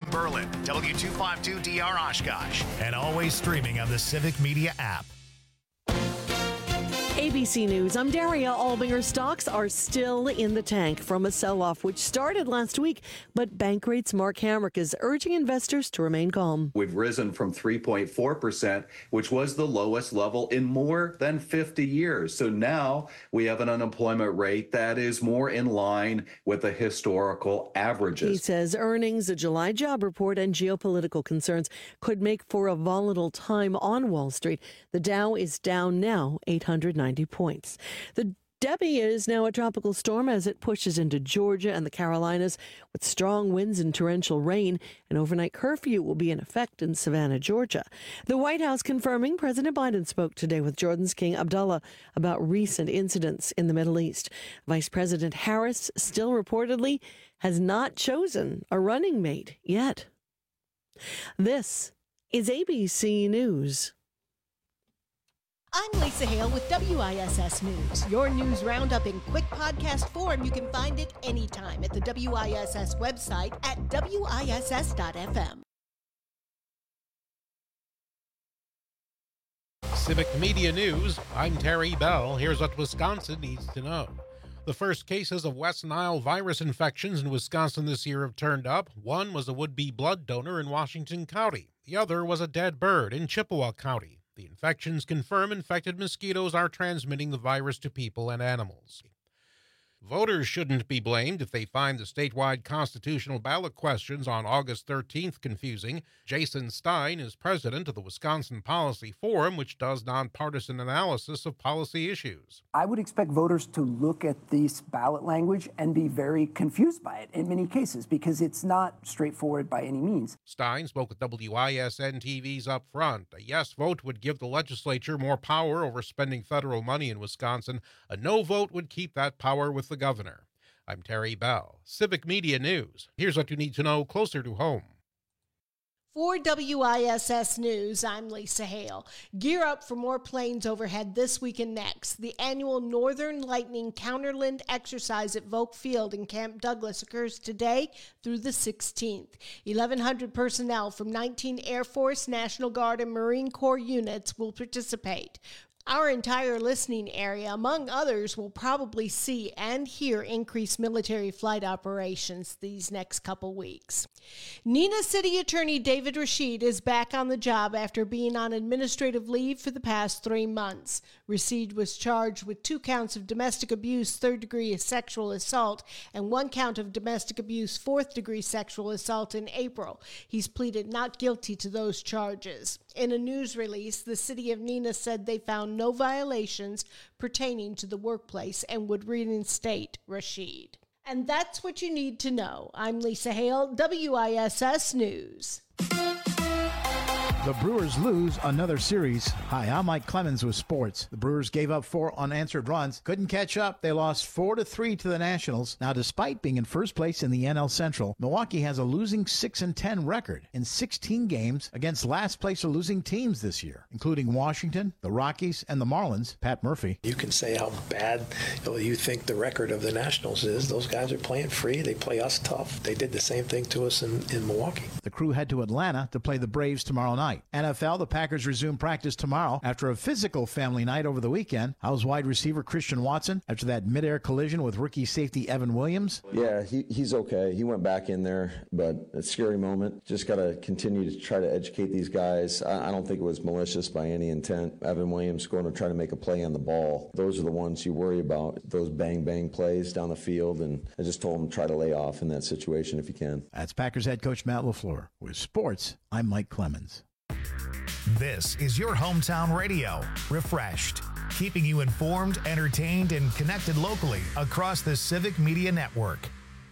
Berlin, W252DR Oshkosh, and always streaming on the Civic Media app. ABC News, I'm Daria Albinger. Stocks are still in the tank from a sell-off which started last week, but Bankrate's Mark Hamrick is urging investors to remain calm. We've risen from 3.4%, which was the lowest level in more than 50 years. So now we have an unemployment rate that is more in line with the historical averages. He says earnings, a July job report, and geopolitical concerns could make for a volatile time on Wall Street. The Dow is down now 890 points. The Debbie is now a tropical storm as it pushes into Georgia and the Carolinas with strong winds and torrential rain. An overnight curfew will be in effect in Savannah, Georgia. The White House confirming President Biden spoke today with Jordan's King Abdullah about recent incidents in the Middle East. Vice President Harris still reportedly has not chosen a running mate yet. This is ABC News. I'm Lisa Hale with WISS News. Your news roundup in quick podcast form. You can find it anytime at the WISS website at WISS.FM. Civic Media News, I'm Terry Bell. Here's what Wisconsin needs to know. The first cases of West Nile virus infections in Wisconsin this year have turned up. One was a would-be blood donor in Washington County. The other was a dead bird in Chippewa County. The infections confirm infected mosquitoes are transmitting the virus to people and animals. Voters shouldn't be blamed if they find the statewide constitutional ballot questions on August 13th confusing. Jason Stein is president of the Wisconsin Policy Forum, which does nonpartisan analysis of policy issues. I would expect voters to look at this ballot language and be very confused by it in many cases because it's not straightforward by any means. Stein spoke with WISN TV's Up Front. A yes vote would give the legislature more power over spending federal money in Wisconsin. A no vote would keep that power with the governor. I'm Terry Bell. Civic Media News. Here's what you need to know closer to home. For WISS News, I'm Lisa Hale. Gear up for more planes overhead this week and next. The annual Northern Lightning Counterland exercise at Volk Field in Camp Douglas occurs today through the 16th. 1,100 personnel from 19 Air Force, National Guard, and Marine Corps units will participate. Our entire listening area, among others, will probably see and hear increased military flight operations these next couple weeks. Neenah City Attorney David Rashid is back on the job after being on administrative leave for the past 3 months. Rashid was charged with 2 counts of domestic abuse, 3rd-degree sexual assault, and 1 count of domestic abuse, 4th-degree sexual assault in April. He's pleaded not guilty to those charges. In a news release, the city of Neenah said they found no violations pertaining to the workplace and would reinstate Rashid. And that's what you need to know. I'm Lisa Hale, WISS News. The Brewers lose another series. Hi, I'm Mike Clemens with sports. The Brewers gave up 4 unanswered runs, couldn't catch up. They lost 4-3 to the Nationals. Now, despite being in first place in the NL Central, Milwaukee has a losing 6-10 record in 16 games against last place or losing teams this year, including Washington, the Rockies, and the Marlins. Pat Murphy. You can say how bad you think the record of the Nationals is. Those guys are playing free. They play us tough. They did the same thing to us in Milwaukee. The Crew head to Atlanta to play the Braves tomorrow night. NFL, the Packers resume practice tomorrow after a physical family night over the weekend. How's wide receiver Christian Watson after that midair collision with rookie safety Evan Williams? Yeah, he's okay. He went back in there, but a scary moment. Just got to continue to try to educate these guys. I don't think it was malicious by any intent. Evan Williams going to try to make a play on the ball. Those are the ones you worry about, those bang-bang plays down the field, and I just told him to try to lay off in that situation if you can. That's Packers head coach Matt LaFleur. With sports, I'm Mike Clemens. This is your hometown radio, Refreshed, keeping you informed, entertained, and connected locally across the Civic Media Network.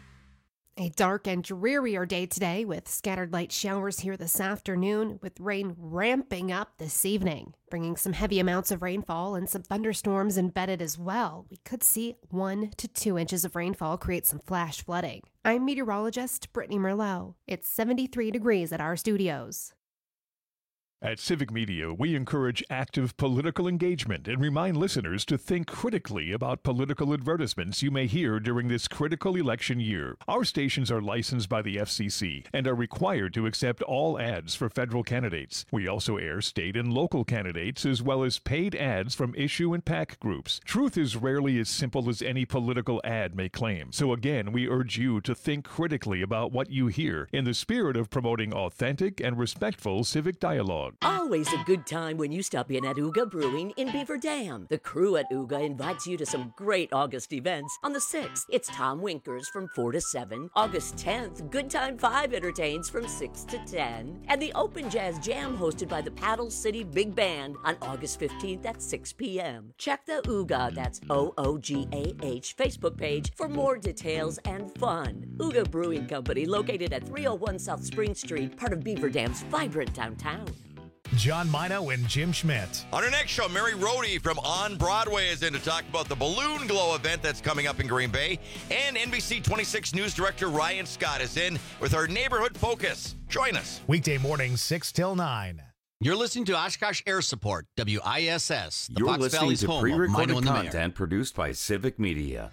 A dark and drearier day today with scattered light showers here this afternoon, with rain ramping up this evening, bringing some heavy amounts of rainfall and some thunderstorms embedded as well. We could see 1 to 2 inches of rainfall create some flash flooding. I'm meteorologist Brittany Merlot. It's 73 degrees at our studios. At Civic Media, we encourage active political engagement and remind listeners to think critically about political advertisements you may hear during this critical election year. Our stations are licensed by the FCC and are required to accept all ads for federal candidates. We also air state and local candidates as well as paid ads from issue and PAC groups. Truth is rarely as simple as any political ad may claim. So again, we urge you to think critically about what you hear in the spirit of promoting authentic and respectful civic dialogue. Always a good time when you stop in at Ooga Brewing in Beaver Dam. The crew at Ooga invites you to some great August events. On the 6th, it's Tom Winkers from 4 to 7. August 10th, Good Time 5 entertains from 6 to 10. And the Open Jazz Jam hosted by the Paddle City Big Band on August 15th at 6 p.m. Check the Ooga, that's OOGAH, Facebook page for more details and fun. Ooga Brewing Company, located at 301 South Spring Street, part of Beaver Dam's vibrant downtown. John Mino and Jim Schmidt. On our next show, Mary Rohde from On Broadway is in to talk about the Balloon Glow event that's coming up in Green Bay. And NBC 26 News Director Ryan Scott is in with our Neighborhood Focus. Join us. Weekday mornings, 6 till 9. You're listening to Oshkosh Air Support, WISS, the You're Fox listening Valley's to home pre-recorded of Mino and the content produced by Civic Media.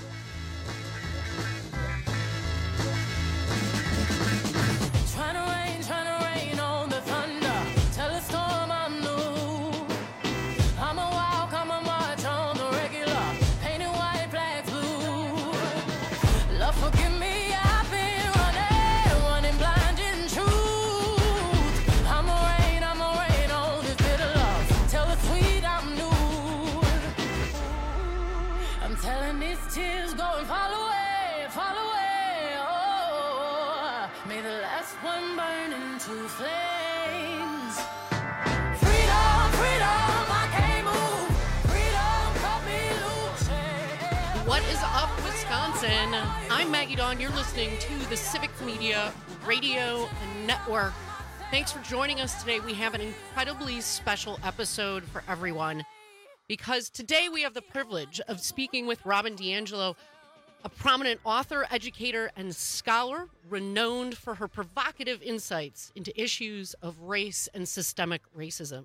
I'm Maggie Dawn. You're listening to the Civic Media Radio Network. Thanks for joining us today. We have an incredibly special episode for everyone because today we have the privilege of speaking with Robin DiAngelo, a prominent author, educator, and scholar renowned for her provocative insights into issues of race and systemic racism.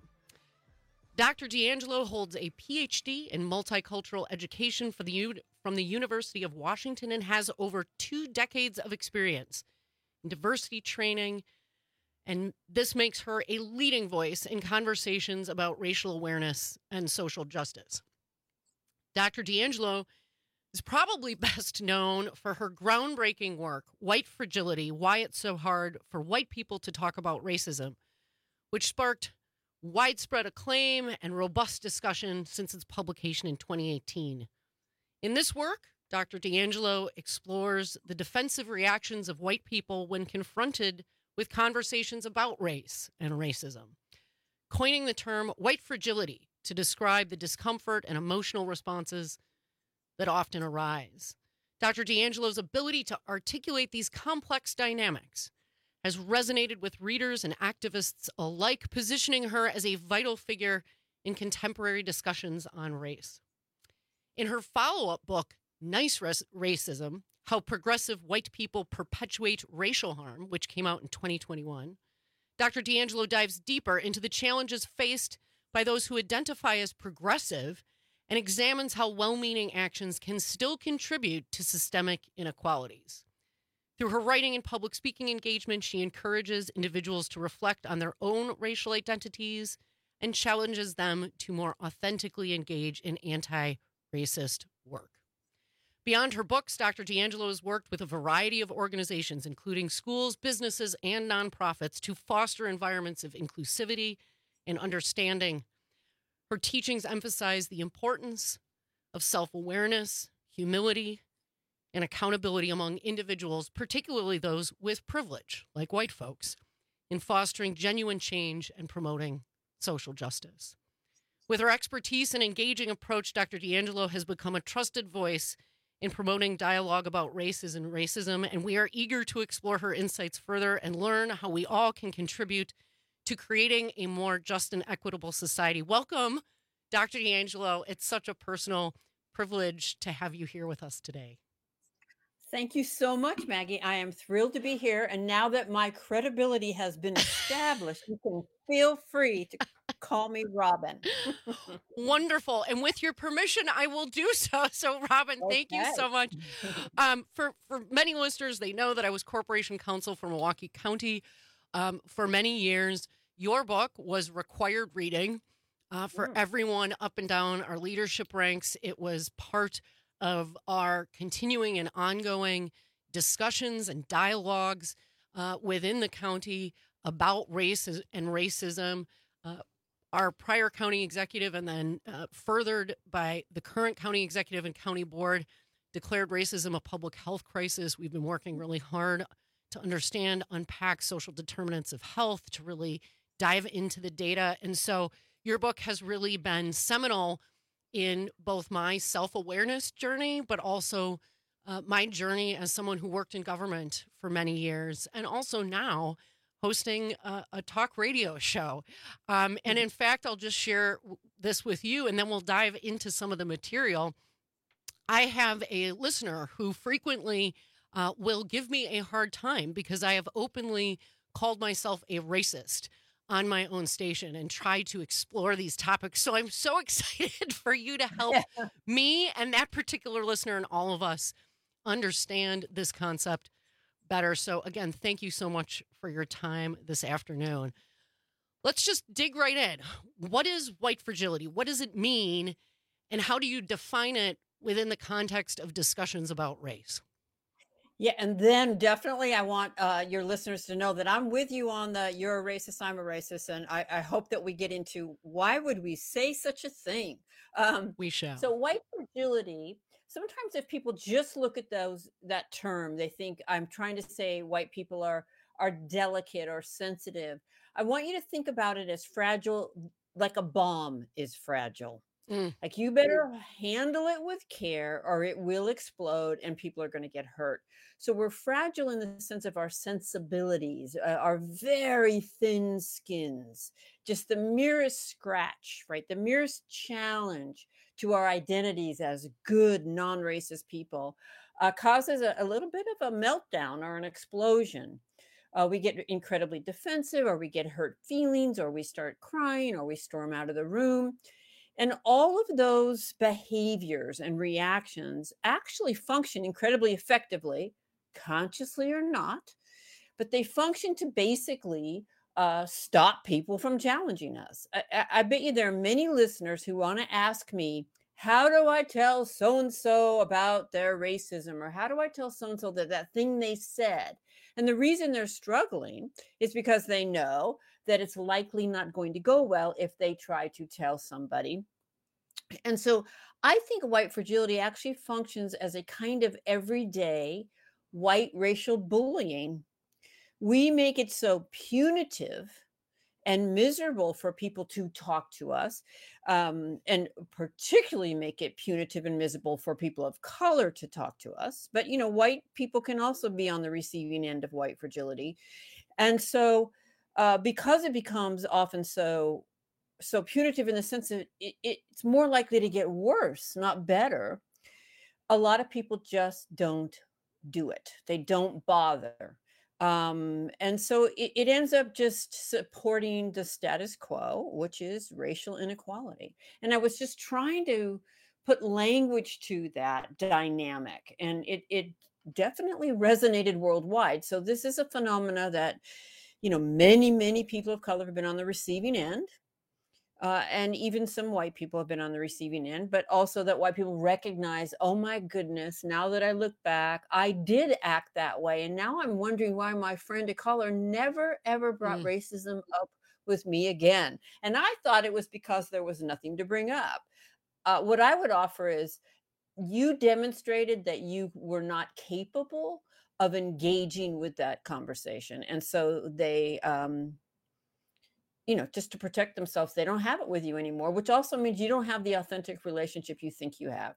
Dr. DiAngelo holds a PhD in multicultural education from the University of Washington and has over 2 decades of experience in diversity training, and this makes her a leading voice in conversations about racial awareness and social justice. Dr. DiAngelo is probably best known for her groundbreaking work, White Fragility: Why It's So Hard for White People to Talk About Racism, which sparked widespread acclaim and robust discussion since its publication in 2018. In this work, Dr. DiAngelo explores the defensive reactions of white people when confronted with conversations about race and racism, coining the term white fragility to describe the discomfort and emotional responses that often arise. Dr. DiAngelo's ability to articulate these complex dynamics has resonated with readers and activists alike, positioning her as a vital figure in contemporary discussions on race. In her follow-up book, Nice Racism: How Progressive White People Perpetuate Racial Harm, which came out in 2021, Dr. DiAngelo dives deeper into the challenges faced by those who identify as progressive and examines how well-meaning actions can still contribute to systemic inequalities. Through her writing and public speaking engagement, she encourages individuals to reflect on their own racial identities and challenges them to more authentically engage in anti-racist work. Beyond her books, Dr. DiAngelo has worked with a variety of organizations, including schools, businesses, and nonprofits, to foster environments of inclusivity and understanding. Her teachings emphasize the importance of self-awareness, humility, and accountability among individuals, particularly those with privilege, like white folks, in fostering genuine change and promoting social justice. With her expertise and engaging approach, Dr. DiAngelo has become a trusted voice in promoting dialogue about races and racism, and we are eager to explore her insights further and learn how we all can contribute to creating a more just and equitable society. Welcome, Dr. DiAngelo. It's such a personal privilege to have you here with us today. Thank you so much, Maggie. I am thrilled to be here. And now that my credibility has been established, you can feel free to call me Robin. Wonderful. And with your permission, I will do so. So, Robin, thank you so much. For many listeners, they know that I was corporation counsel for Milwaukee County for many years. Your book was required reading for everyone up and down our leadership ranks. It was part of our continuing and ongoing discussions and dialogues within the county about race and racism. Our prior county executive and then furthered by the current county executive and county board declared racism a public health crisis. We've been working really hard to understand, unpack social determinants of health, to really dive into the data. And so your book has really been seminal in both my self-awareness journey, but also my journey as someone who worked in government for many years, and also now hosting a talk radio show. And in fact, I'll just share this with you, and then we'll dive into some of the material. I have a listener who frequently will give me a hard time because I have openly called myself a racist on my own station and try to explore these topics. So I'm so excited for you to help me and that particular listener and all of us understand this concept better. So again, thank you so much for your time this afternoon. Let's just dig right in. What is white fragility? What does it mean? And how do you define it within the context of discussions about race? Yeah, and then definitely I want your listeners to know that I'm with you on the you're a racist, I'm a racist, and I hope that we get into why would we say such a thing? We shall. So white fragility, sometimes if people just look at that term, they think I'm trying to say white people are delicate or sensitive. I want you to think about it as fragile, like a bomb is fragile. Like you better handle it with care or it will explode and people are going to get hurt. So we're fragile in the sense of our sensibilities, our very thin skins, just the merest scratch, right? The merest challenge to our identities as good non-racist people causes a little bit of a meltdown or an explosion. We get incredibly defensive, or we get hurt feelings, or we start crying, or we storm out of the room. And all of those behaviors and reactions actually function incredibly effectively, consciously or not, but they function to basically stop people from challenging us. I bet you there are many listeners who want to ask me, how do I tell so-and-so about their racism? Or how do I tell so-and-so that thing they said? And the reason they're struggling is because they know that it's likely not going to go well if they try to tell somebody. And so I think white fragility actually functions as a kind of everyday white racial bullying. We make it so punitive and miserable for people to talk to us, and particularly make it punitive and miserable for people of color to talk to us. But, you know, white people can also be on the receiving end of white fragility. And so because it becomes often so punitive in the sense that it's more likely to get worse, not better, a lot of people just don't do it. They don't bother. And so it ends up just supporting the status quo, which is racial inequality. And I was just trying to put language to that dynamic, and it definitely resonated worldwide. So this is a phenomena that, you know, many people of color have been on the receiving end. And even some white people have been on the receiving end, but also that white people recognize, oh my goodness, now that I look back, I did act that way. And now I'm wondering why my friend of color never, ever brought racism up with me again. And I thought it was because there was nothing to bring up. What I would offer is you demonstrated that you were not capable of engaging with that conversation. And so they, you know, just to protect themselves, they don't have it with you anymore, which also means you don't have the authentic relationship you think you have.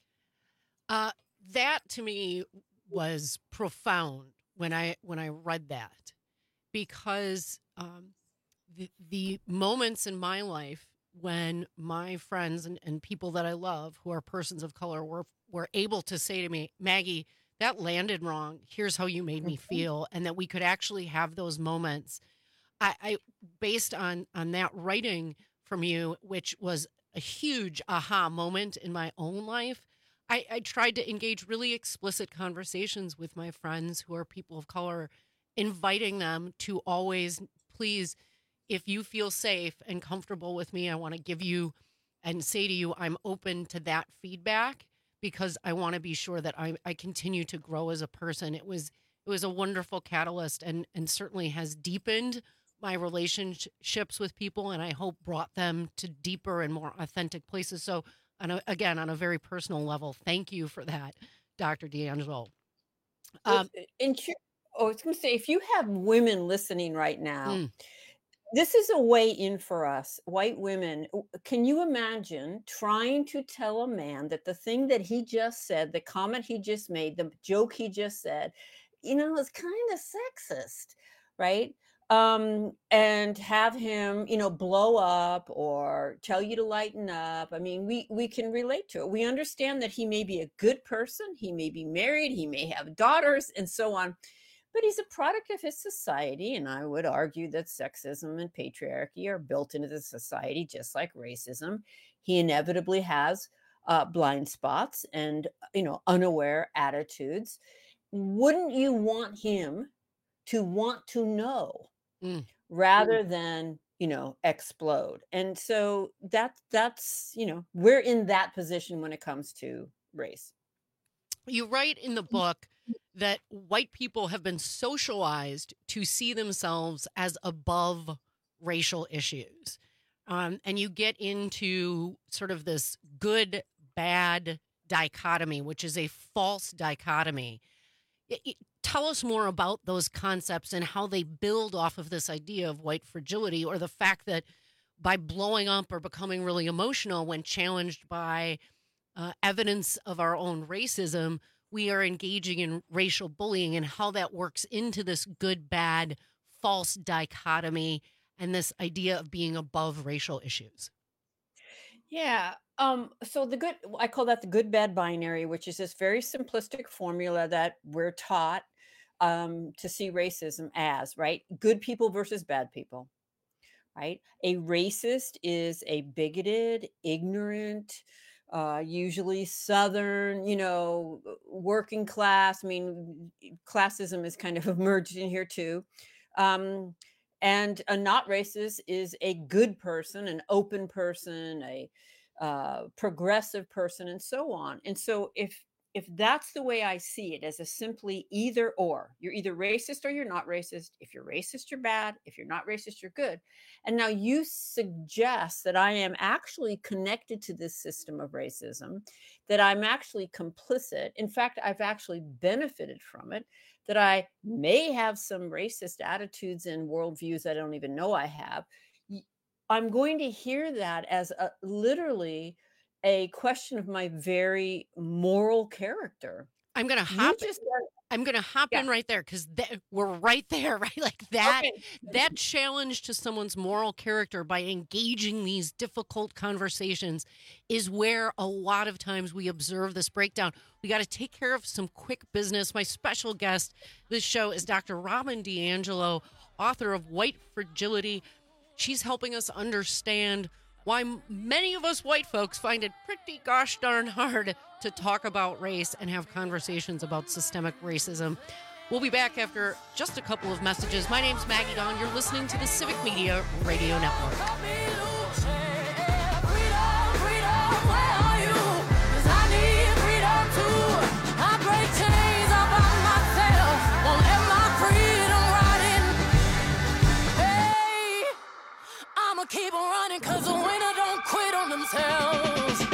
That to me was profound when I read that, because the moments in my life when my friends and people that I love who are persons of color were able to say to me, Maggie, that landed wrong. Here's how you made me feel. And that we could actually have those moments. I based on that writing from you, which was a huge aha moment in my own life, I tried to engage really explicit conversations with my friends who are people of color, inviting them to always, please, if you feel safe and comfortable with me, I want to give you and say to you, I'm open to that feedback because I want to be sure that I continue to grow as a person. It was a wonderful catalyst and certainly has deepened my relationships with people, and I hope brought them to deeper and more authentic places. So, again, on a very personal level, thank you for that, Dr. D'Angelo. I was going to say, if you have women listening right now, this is a way in for us, white women. Can you imagine trying to tell a man that the thing that he just said, the comment he just made, the joke he just said, is kind of sexist, right? And have him, blow up or tell you to lighten up. I mean, we can relate to it. We understand that he may be a good person. He may be married. He may have daughters and so on. But he's a product of his society. And I would argue that sexism and patriarchy are built into the society, just like racism. He inevitably has blind spots and, unaware attitudes. Wouldn't you want him to want to know rather than, explode? And so that's, we're in that position when it comes to race. You write in the book that white people have been socialized to see themselves as above racial issues. And you get into sort of this good, bad dichotomy, which is a false dichotomy. Tell us more about those concepts and how they build off of this idea of white fragility, or the fact that by blowing up or becoming really emotional when challenged by evidence of our own racism, we are engaging in racial bullying, and how that works into this good, bad, false dichotomy and this idea of being above racial issues. Yeah. So I call that the good, bad binary, which is this very simplistic formula that we're taught to see racism as, right? Good people versus bad people, right? A racist is a bigoted, ignorant, usually Southern, working class. I mean, classism is kind of emerged in here too. And a not racist is a good person, an open person, a progressive person, and so on. And so if that's the way I see it, as a simply either or, you're either racist or you're not racist. If you're racist, you're bad. If you're not racist, you're good. And now you suggest that I am actually connected to this system of racism, that I'm actually complicit. In fact, I've actually benefited from it, that I may have some racist attitudes and worldviews I don't even know I have. I'm going to hear that as literally a question of my very moral character. I'm going to hop in right there, because we're right there, right? Like that, that challenge to someone's moral character by engaging these difficult conversations is where a lot of times we observe this breakdown. We got to take care of some quick business. My special guest this show is Dr. Robin DiAngelo, author of White Fragility. She's helping us understand why many of us white folks find it pretty gosh darn hard to talk about race and have conversations about systemic racism. We'll be back after just a couple of messages. My name's Maggie Dawn. You're listening to the Civic Media Radio Network. Keep on running, cause the winner don't quit on themselves.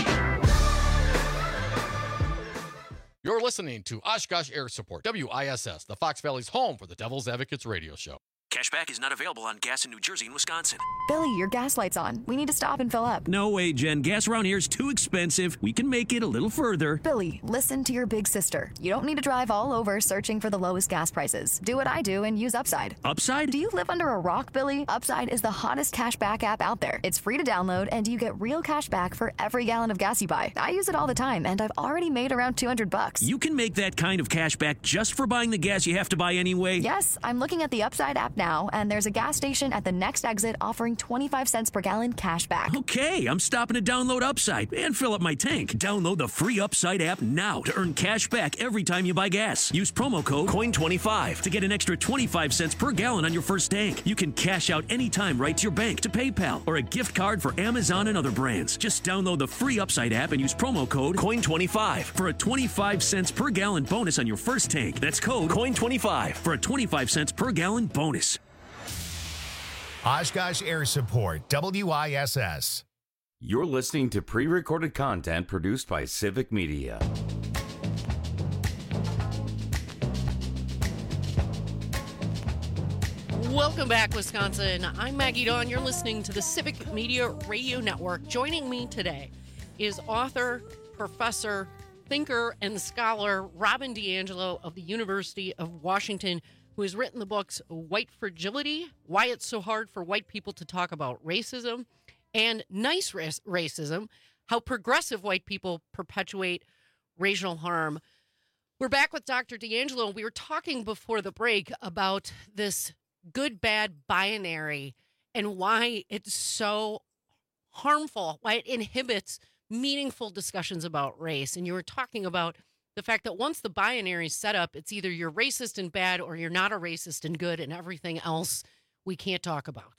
You're listening to Oshkosh Air Support, WISS, the Fox Valley's home for the Devil's Advocates radio show. Cashback is not available on gas in New Jersey and Wisconsin. Billy, your gas light's on. We need to stop and fill up. No way, Jen. Gas around here is too expensive. We can make it a little further. Billy, listen to your big sister. You don't need to drive all over searching for the lowest gas prices. Do what I do and use Upside. Upside? Do you live under a rock, Billy? Upside is the hottest cashback app out there. It's free to download, and you get real cash back for every gallon of gas you buy. I use it all the time, and I've already made around $200. You can make that kind of cash back just for buying the gas you have to buy anyway? Yes, I'm looking at the Upside app now, and there's a gas station at the next exit offering 25 cents per gallon cash back. Okay, I'm stopping to download Upside and fill up my tank. Download the free Upside app now to earn cash back every time you buy gas. Use promo code COIN25 to get an extra 25 cents per gallon on your first tank. You can cash out anytime right to your bank, to PayPal, or a gift card for Amazon and other brands. Just download the free Upside app and use promo code COIN25 for a 25 cents per gallon bonus on your first tank. That's code COIN25 for a 25 cents per gallon bonus. Oshkosh Air Support, WISS. You're listening to pre-recorded content produced by Civic Media. Welcome back, Wisconsin. I'm Maggie Dawn. You're listening to the Civic Media Radio Network. Joining me today is author, professor, thinker, and scholar Robin DiAngelo of the University of Washington, who has written the books White Fragility, Why It's So Hard for White People to Talk About Racism, and Nice Racism, How Progressive White People Perpetuate Racial Harm. We're back with Dr. DiAngelo. We were talking before the break about this good-bad binary and why it's so harmful, why it inhibits meaningful discussions about race. And you were talking about the fact that once the binary is set up, it's either you're racist and bad or you're not a racist and good, and everything else we can't talk about.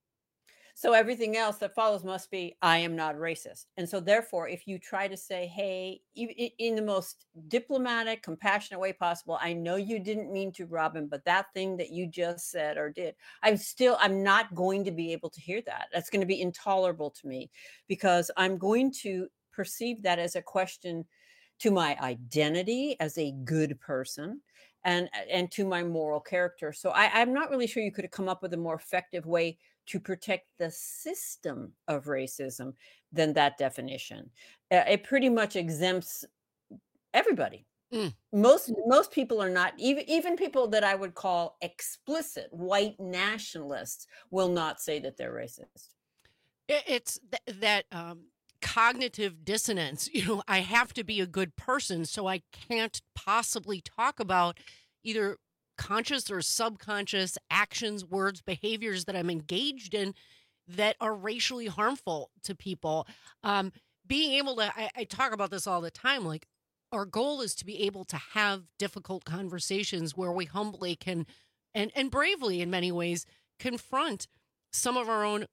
So everything else that follows must be, I am not racist. And so therefore, if you try to say, hey, in the most diplomatic, compassionate way possible, I know you didn't mean to, Robin, but that thing that you just said or did, I'm not going to be able to hear that. That's going to be intolerable to me, because I'm going to perceive that as a question to my identity as a good person and to my moral character. So I'm not really sure you could have come up with a more effective way to protect the system of racism than that definition. It pretty much exempts everybody. Most people are not, even people that I would call explicit white nationalists will not say that they're racist. It's that cognitive dissonance. I have to be a good person, so I can't possibly talk about either conscious or subconscious actions, words, behaviors that I'm engaged in that are racially harmful to people. Being able to, I talk about this all the time, like our goal is to be able to have difficult conversations where we humbly can, and bravely in many ways, confront some of our own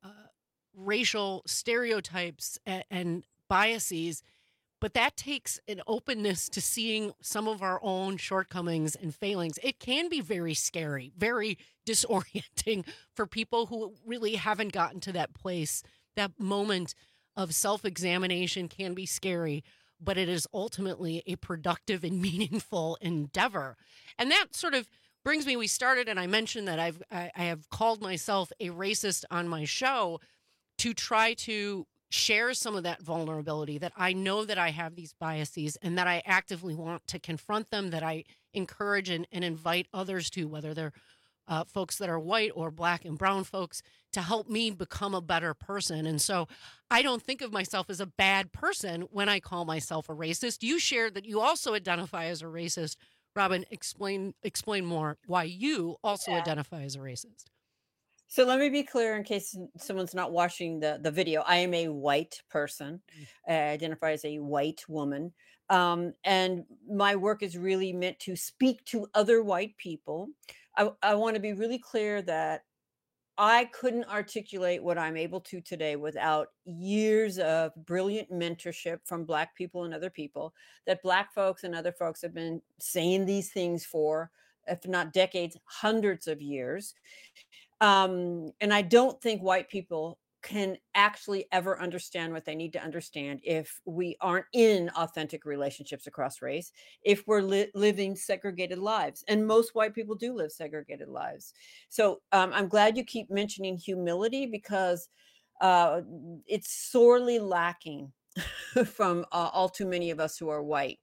racial stereotypes and biases. But that takes an openness to seeing some of our own shortcomings and failings. It can be very scary, very disorienting for people who really haven't gotten to that place. That moment of self-examination can be scary, but it is ultimately a productive and meaningful endeavor. And that sort of brings me, we started, and I mentioned that I have called myself a racist on my show to try to share some of that vulnerability, that I know that I have these biases and that I actively want to confront them, that I encourage and invite others to, whether they're folks that are white or black and brown folks, to help me become a better person. And so I don't think of myself as a bad person when I call myself a racist. You shared that you also identify as a racist. Robin, explain more why you also identify as a racist. So let me be clear in case someone's not watching the video. I am a white person. I identify as a white woman. And my work is really meant to speak to other white people. I want to be really clear that I couldn't articulate what I'm able to today without years of brilliant mentorship from Black people and other people, that Black folks and other folks have been saying these things for, if not decades, hundreds of years. And I don't think white people can actually ever understand what they need to understand if we aren't in authentic relationships across race, if we're living segregated lives. And most white people do live segregated lives. So I'm glad you keep mentioning humility, because it's sorely lacking from all too many of us who are white.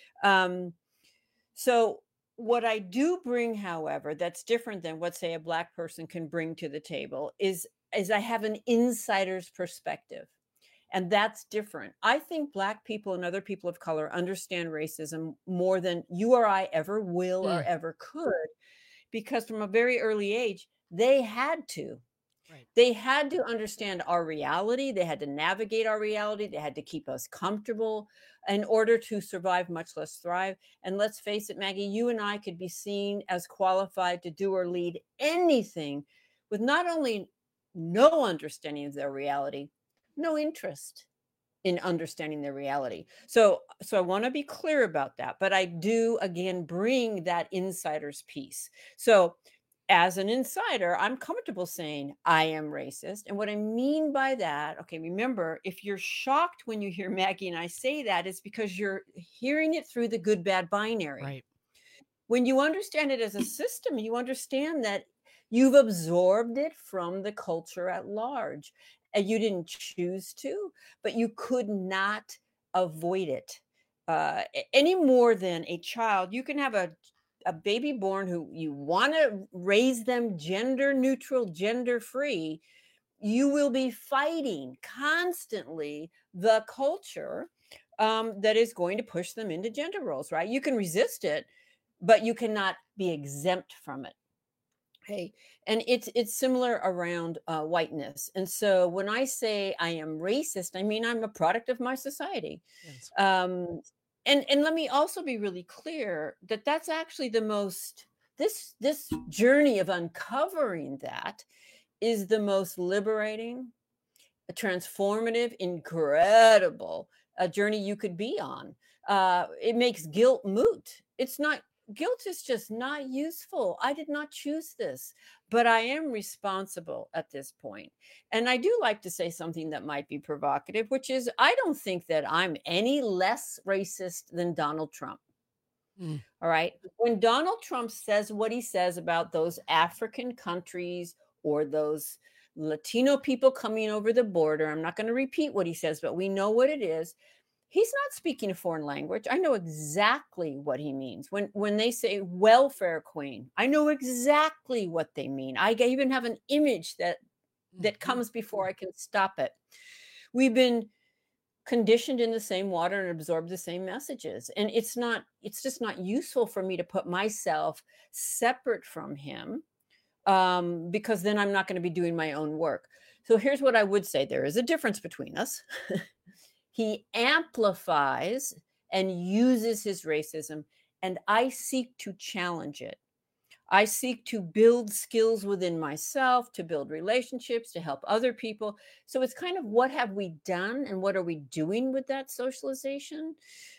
So what I do bring, however, that's different than what, say, a Black person can bring to the table is I have an insider's perspective. And that's different. I think Black people and other people of color understand racism more than you or I ever will or ever could, because from a very early age, they had to. Right. They had to understand our reality. They had to navigate our reality. They had to keep us comfortable in order to survive, much less thrive. And let's face it, Maggie, you and I could be seen as qualified to do or lead anything with not only no understanding of their reality, no interest in understanding their reality. So I want to be clear about that. But I do, again, bring that insider's piece. So as an insider, I'm comfortable saying I am racist. And what I mean by that, okay, remember, if you're shocked when you hear Maggie and I say that, it's because you're hearing it through the good, bad binary. Right. When you understand it as a system, you understand that you've absorbed it from the culture at large. And you didn't choose to, but you could not avoid it. Any more than a child, you can have a baby born who you want to raise them gender neutral, gender free. You will be fighting constantly the culture that is going to push them into gender roles, right? You can resist it, but you cannot be exempt from it. Okay. And it's similar around whiteness. And so when I say I am racist, I mean, I'm a product of my society. Yes. And let me also be really clear that that's actually the most, this journey of uncovering that is the most liberating, transformative, incredible journey you could be on. It makes guilt moot. Guilt is just not useful. I did not choose this, but I am responsible at this point. And I do like to say something that might be provocative, which is I don't think that I'm any less racist than Donald Trump. All right. When Donald Trump says what he says about those African countries or those Latino people coming over the border, I'm not going to repeat what he says, but we know what it is. He's not speaking a foreign language. I know exactly what he means. When they say welfare queen, I know exactly what they mean. I even have an image that comes before I can stop it. We've been conditioned in the same water and absorbed the same messages. And it's just not useful for me to put myself separate from him because then I'm not going to be doing my own work. So here's what I would say. There is a difference between us. He amplifies and uses his racism, and I seek to challenge it. I seek to build skills within myself, to build relationships, to help other people. So it's kind of what have we done and what are we doing with that socialization?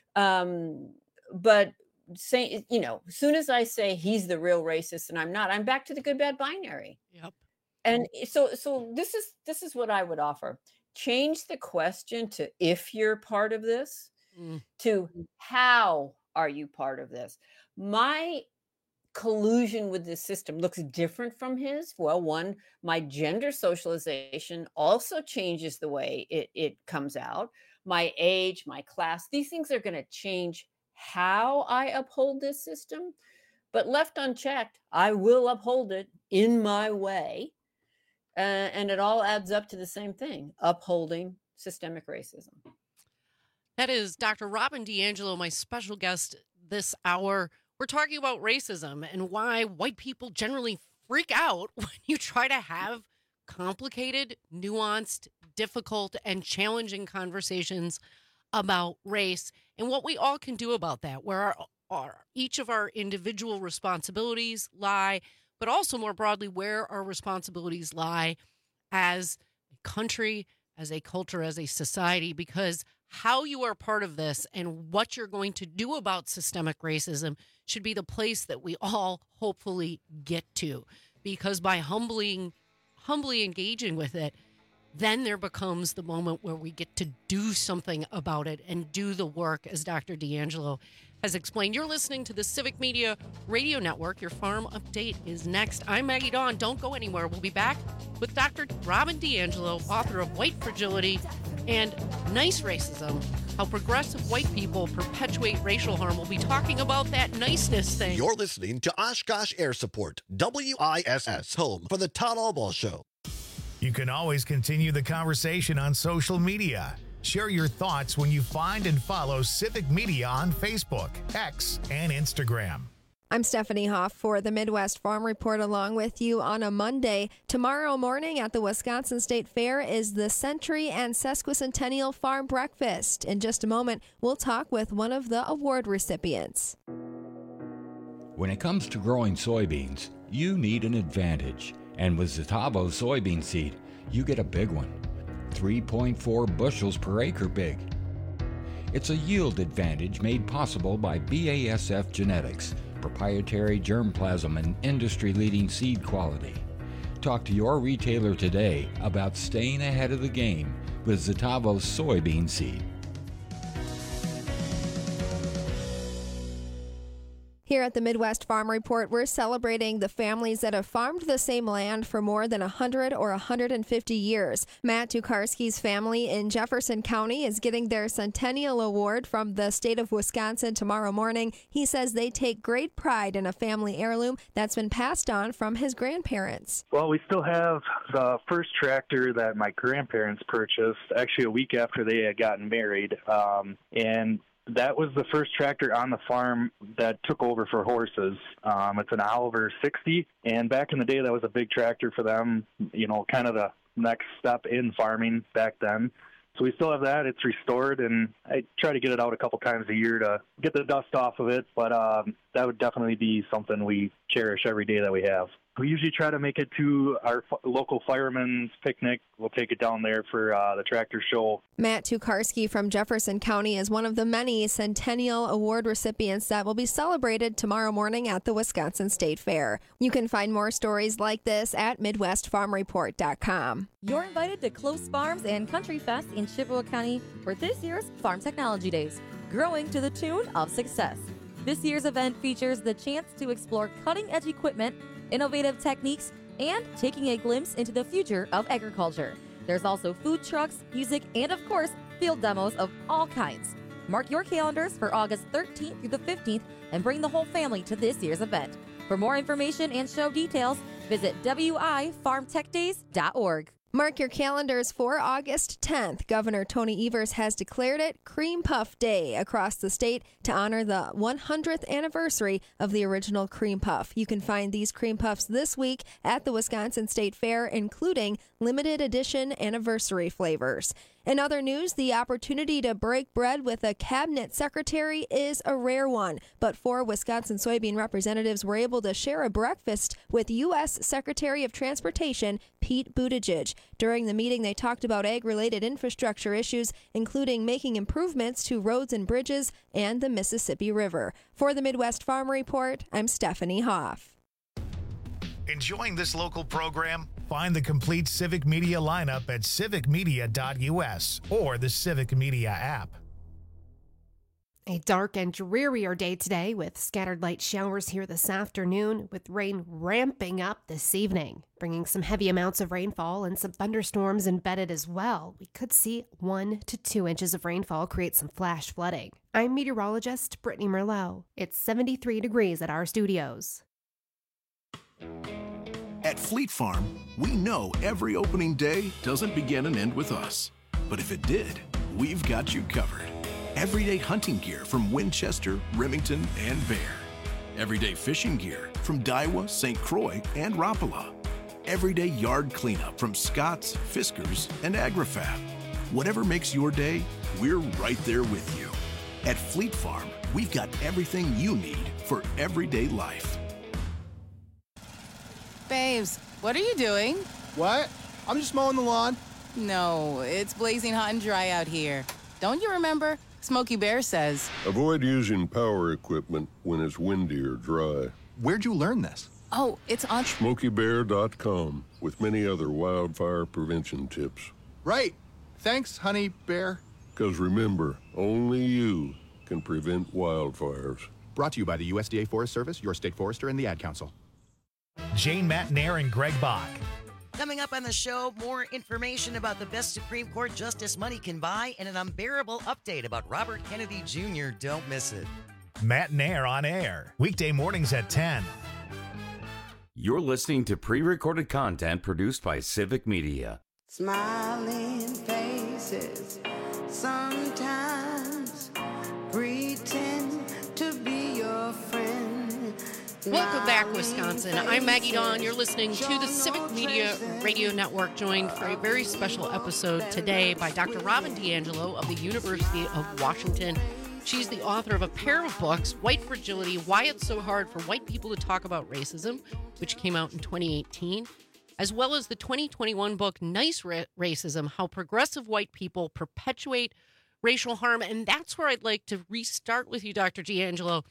But say, as soon as I say he's the real racist and I'm not, I'm back to the good, bad binary. Yep. And so this is what I would offer. Change the question to if you're part of this to how are you part of this? My collusion with this system looks different from his. Well, one, my gender socialization also changes the way it comes out. My age, my class, these things are going to change how I uphold this system. But left unchecked, I will uphold it in my way. And it all adds up to the same thing, upholding systemic racism. That is Dr. Robin DiAngelo, my special guest this hour. We're talking about racism and why white people generally freak out when you try to have complicated, nuanced, difficult, and challenging conversations about race and what we all can do about that, where each of our individual responsibilities lie, but also more broadly, where our responsibilities lie as a country, as a culture, as a society, because how you are part of this and what you're going to do about systemic racism should be the place that we all hopefully get to. Because by humbly engaging with it, then there becomes the moment where we get to do something about it and do the work, as Dr. D'Angelo has explained. You're listening to the Civic Media Radio Network. Your farm update is next. I'm Maggie Dawn. Don't go anywhere. We'll be back with Dr. Robin D'Angelo, author of White Fragility and Nice Racism, how progressive white people perpetuate racial harm. We'll be talking about that niceness thing. You're listening to Oshkosh Air Support, WISS, home for the Todd Albaugh Show. You can always continue the conversation on social media. Share your thoughts when you find and follow Civic Media on Facebook, X, and Instagram. I'm Stephanie Hoff for the Midwest Farm Report, along with you on a Monday. Tomorrow morning at the Wisconsin State Fair is the Century and Sesquicentennial Farm Breakfast. In just a moment, we'll talk with one of the award recipients. When it comes to growing soybeans, you need an advantage. And with Zetavo soybean seed, you get a big one. 3.4 bushels per acre big. It's a yield advantage made possible by BASF Genetics, proprietary germplasm and industry-leading seed quality. Talk to your retailer today about staying ahead of the game with Zetavo soybean seed. Here at the Midwest Farm Report, we're celebrating the families that have farmed the same land for more than 100 or 150 years. Matt Tukarski's family in Jefferson County is getting their Centennial Award from the state of Wisconsin tomorrow morning. He says they take great pride in a family heirloom that's been passed on from his grandparents. Well, we still have the first tractor that my grandparents purchased, actually a week after they had gotten married, and that was the first tractor on the farm that took over for horses. It's an Oliver 60, and back in the day, that was a big tractor for them, you know, kind of the next step in farming back then. So we still have that. It's restored, and I try to get it out a couple times a year to get the dust off of it, but that would definitely be something we cherish every day that we have. We usually try to make it to our local fireman's picnic. We'll take it down there for the tractor show. Matt Tukarski from Jefferson County is one of the many Centennial Award recipients that will be celebrated tomorrow morning at the Wisconsin State Fair. You can find more stories like this at MidwestFarmReport.com. You're invited to Close Farms and Country Fest in Chippewa County for this year's Farm Technology Days, growing to the tune of success. This year's event features the chance to explore cutting-edge equipment, innovative techniques, and taking a glimpse into the future of agriculture. There's also food trucks, music, and of course, field demos of all kinds. Mark your calendars for August 13th through the 15th and bring the whole family to this year's event. For more information and show details, visit wifarmtechdays.org. Mark your calendars for August 10th. Governor Tony Evers has declared it Cream Puff Day across the state to honor the 100th anniversary of the original Cream Puff. You can find these Cream Puffs this week at the Wisconsin State Fair, including limited edition anniversary flavors. In other news, the opportunity to break bread with a cabinet secretary is a rare one, but 4 Wisconsin soybean representatives were able to share a breakfast with U.S. Secretary of Transportation Pete Buttigieg. During the meeting, they talked about ag-related infrastructure issues, including making improvements to roads and bridges and the Mississippi River. For the Midwest Farm Report, I'm Stephanie Hoff. Enjoying this local program? Find the complete Civic Media lineup at civicmedia.us or the Civic Media app. A dark and drearier day today with scattered light showers here this afternoon, with rain ramping up this evening, bringing some heavy amounts of rainfall and some thunderstorms embedded as well. We could see 1 to 2 inches of rainfall create some flash flooding. I'm meteorologist Brittany Merlot. It's 73 degrees at our studios. At Fleet Farm, we know every opening day doesn't begin and end with us. But if it did, we've got you covered. Everyday hunting gear from Winchester, Remington, and Bear. Everyday fishing gear from Daiwa, St. Croix, and Rapala. Everyday yard cleanup from Scott's, Fiskars, and AgriFab. Whatever makes your day, we're right there with you. At Fleet Farm, we've got everything you need for everyday life. Babes, what are you doing? What? I'm just mowing the lawn. No, it's blazing hot and dry out here. Don't you remember? Smokey Bear says, avoid using power equipment when it's windy or dry. Where'd you learn this? oh, it's on SmokeyBear.com with many other wildfire prevention tips. Right. Thanks, honey bear. Because remember, only you can prevent wildfires. Brought to you by the USDA Forest Service, your state forester, and the Ad Council. Jane Matnair and Greg Bach. Coming up on the show, more information about the best Supreme Court justice money can buy and an unbearable update about Robert Kennedy Jr. Don't miss it. Matnair on air, weekday mornings at 10. You're listening to pre-recorded content produced by Civic Media. Smiling faces, sometimes pretend to be your friend. Welcome back, Wisconsin. I'm Maggie Dawn. You're listening to the Civic Media Radio Network, joined for a very special episode today by Dr. Robin DiAngelo of the University of Washington. She's the author of a pair of books, White Fragility, Why It's So Hard for White People to Talk About Racism, which came out in 2018, as well as the 2021 book, Nice Racism, How Progressive White People Perpetuate Racial Harm. And that's where I'd like to restart with you, Dr. DiAngelo.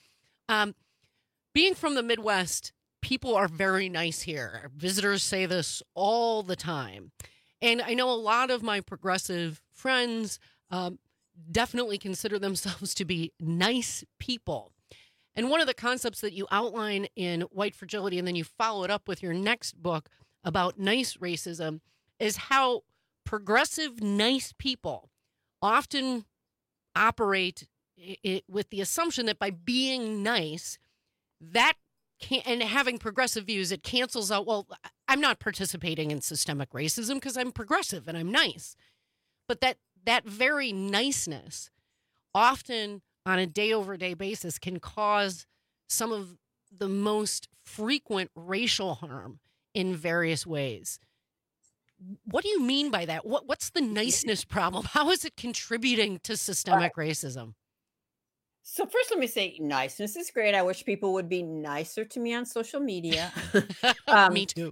Being from the Midwest, people are very nice here. Visitors say this all the time. And I know a lot of my progressive friends definitely consider themselves to be nice people. And one of the concepts that you outline in White Fragility, and then you follow it up with your next book about nice racism, is how progressive, nice people often operate with the assumption that by being nice, that can, and having progressive views, it cancels out, well, I'm not participating in systemic racism because I'm progressive and I'm nice. But that very niceness often on a day-over-day basis can cause some of the most frequent racial harm in various ways. What do you mean by that? What's the niceness problem? How is it contributing to systemic racism? So first, let me say niceness is great. I wish people would be nicer to me on social media. Me too.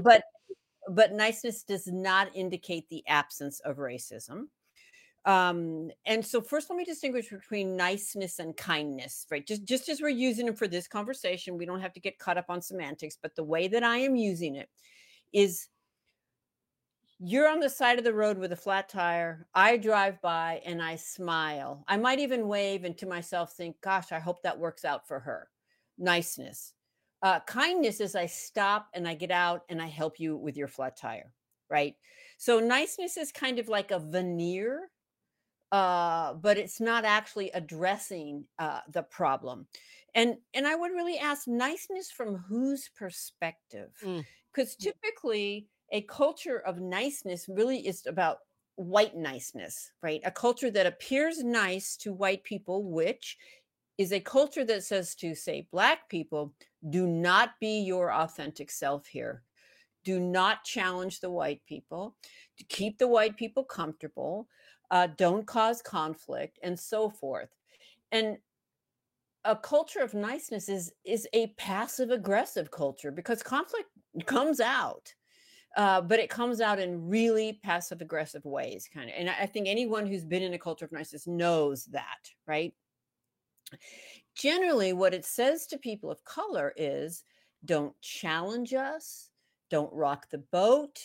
but niceness does not indicate the absence of racism. And so first, let me distinguish between niceness and kindness, right? Just as we're using them for this conversation, we don't have to get caught up on semantics, but the way that I am using it is you're on the side of the road with a flat tire. I drive by and I smile. I might even wave and to myself think, gosh, I hope that works out for her. Niceness. Kindness is I stop and I get out and I help you with your flat tire, right? So niceness is kind of like a veneer, but it's not actually addressing the problem. And I would really ask niceness from whose perspective? Because typically a culture of niceness really is about white niceness, right? A culture that appears nice to white people, which is a culture that says to, say, Black people, do not be your authentic self here. Do not challenge the white people. To keep the white people comfortable. Don't cause conflict, and so forth. And a culture of niceness is a passive-aggressive culture because conflict comes out. But it comes out in really passive-aggressive ways, kind of. And I think anyone who's been in a culture of niceness knows that, right? Generally, what it says to people of color is, don't challenge us, don't rock the boat,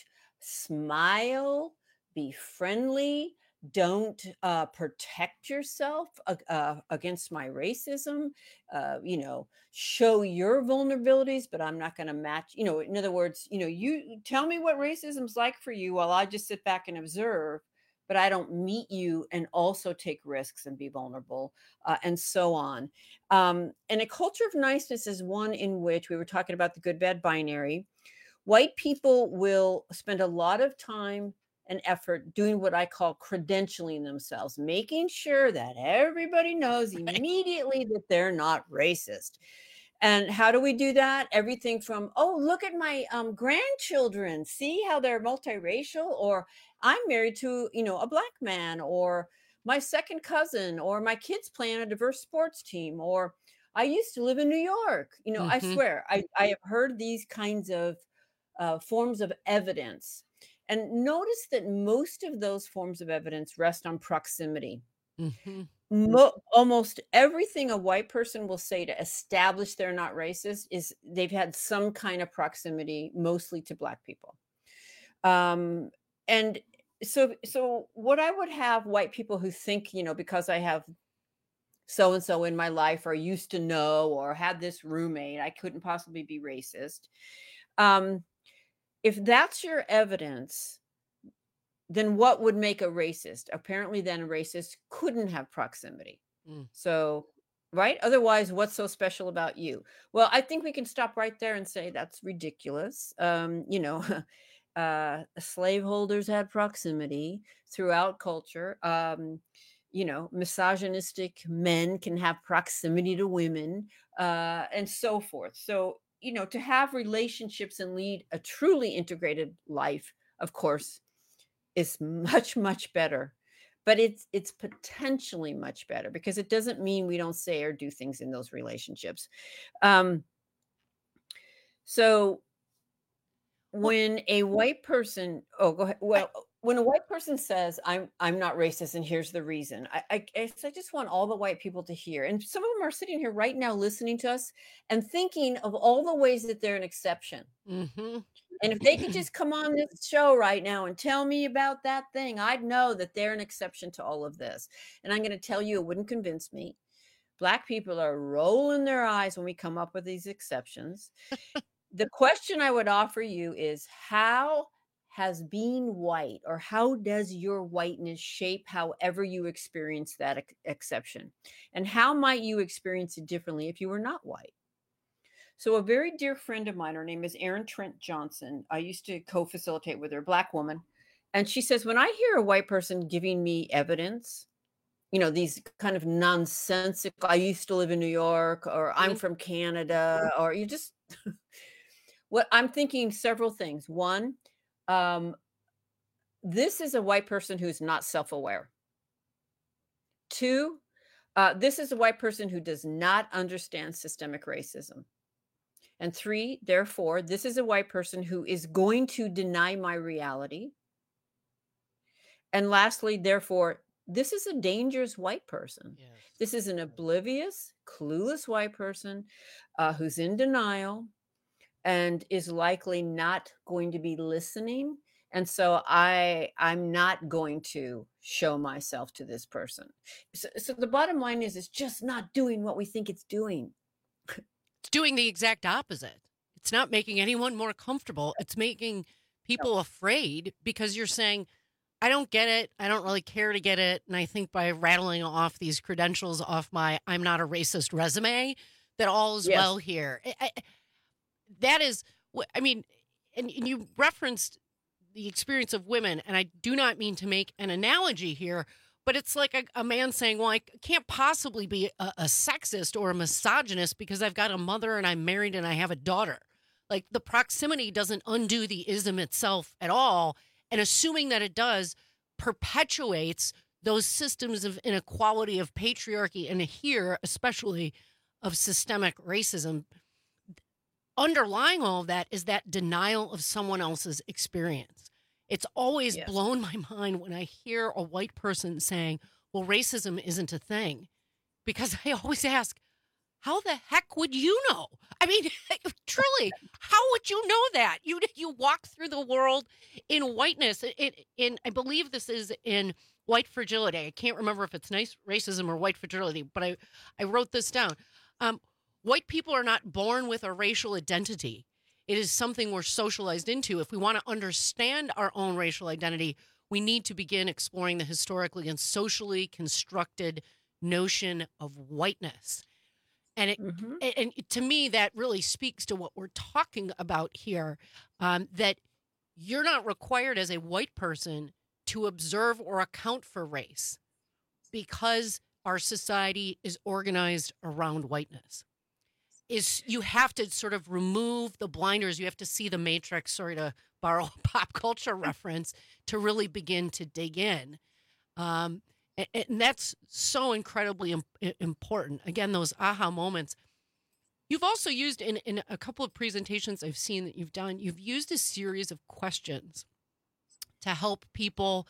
smile, be friendly, don't protect yourself against my racism, show your vulnerabilities, but I'm not going to match, in other words, you tell me what racism's like for you while I just sit back and observe, but I don't meet you and also take risks and be vulnerable and so on. And a culture of niceness is one in which we were talking about the good, bad binary. White people will spend a lot of time and effort doing what I call credentialing themselves, making sure that everybody knows immediately that they're not racist. And how do we do that? Everything from, oh, look at my grandchildren, see how they're multiracial, or I'm married to, a Black man, or my second cousin, or my kids play on a diverse sports team, or I used to live in New York. I swear, I have heard these kinds of forms of evidence. And notice that most of those forms of evidence rest on proximity. Almost everything a white person will say to establish they're not racist is they've had some kind of proximity, mostly to Black people. And so what I would have white people who think, because I have so and so in my life, or used to know, or had this roommate, I couldn't possibly be racist. If that's your evidence, then what would make a racist? Apparently, then a racist couldn't have proximity. So, right? Otherwise, what's so special about you? Well, I think we can stop right there and say that's ridiculous. Slaveholders had proximity throughout culture. Misogynistic men can have proximity to women, and so forth. So, to have relationships and lead a truly integrated life, of course, is much, much better. But it's potentially much better, because it doesn't mean we don't say or do things in those relationships. So when a white person, go ahead. Well, when a white person says, I'm not racist, and here's the reason, I just want all the white people to hear. And some of them are sitting here right now listening to us and thinking of all the ways that they're an exception. Mm-hmm. And if they could just come on this show right now and tell me about that thing, I'd know that they're an exception to all of this. And I'm going to tell you, it wouldn't convince me. Black people are rolling their eyes when we come up with these exceptions. The question I would offer you is, how has being white, or how does your whiteness shape however you experience that exception? And how might you experience it differently if you were not white? So a very dear friend of mine, her name is Erin Trent Johnson. I used to co-facilitate with her, Black woman. And she says, when I hear a white person giving me evidence, these kind of nonsensical, I used to live in New York, or I'm from Canada, or you just, what I'm thinking several things. One, this is a white person who's not self-aware. Two, this is a white person who does not understand systemic racism. And three, therefore, this is a white person who is going to deny my reality. And lastly, therefore, this is a dangerous white person. Yes. This is an oblivious, clueless white person who's in denial and is likely not going to be listening. And so I'm not going to show myself to this person. So the bottom line is, it's just not doing what we think it's doing. It's doing the exact opposite. It's not making anyone more comfortable. It's making people afraid, because you're saying, I don't get it. I don't really care to get it. And I think by rattling off these credentials off my I'm not a racist resume, that all is well here. That is, I mean, and you referenced the experience of women, and I do not mean to make an analogy here, but it's like a man saying, well, I can't possibly be a sexist or a misogynist because I've got a mother and I'm married and I have a daughter. Like, the proximity doesn't undo the ism itself at all. And assuming that it does perpetuates those systems of inequality, of patriarchy, and here, especially, of systemic racism. Underlying all of that is that denial of someone else's experience. It's always blown my mind when I hear a white person saying, well, racism isn't a thing, because I always ask, how the heck would you know? I mean, truly, how would you know that? You walk through the world in whiteness. I believe this is in White Fragility. I can't remember if it's nice racism or white fragility, but I wrote this down. White people are not born with a racial identity. It is something we're socialized into. If we want to understand our own racial identity, we need to begin exploring the historically and socially constructed notion of whiteness. And and to me, that really speaks to what we're talking about here, that you're not required as a white person to observe or account for race, because our society is organized around whiteness. You have to sort of remove the blinders. You have to see the Matrix, sorry to borrow a pop culture reference, to really begin to dig in. And that's so incredibly important. Again, those aha moments. You've also used in a couple of presentations I've seen that you've done, you've used a series of questions to help people